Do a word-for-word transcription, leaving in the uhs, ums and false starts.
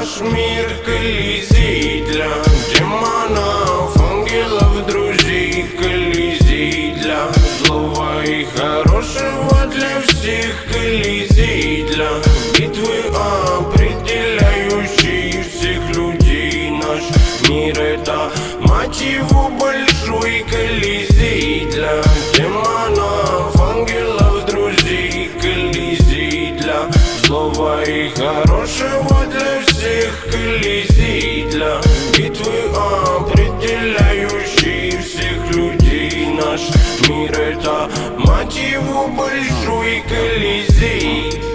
Наш мир колизей для демонов, ангелов, друзей. Колизей для злого и хорошего, для всех. Колизей для битвы, определяющей всех людей. Наш мир — это, мать его, большой колизей для демонов, ангелов, друзей. Колизей для злого и хорошего, для всех. Колизей для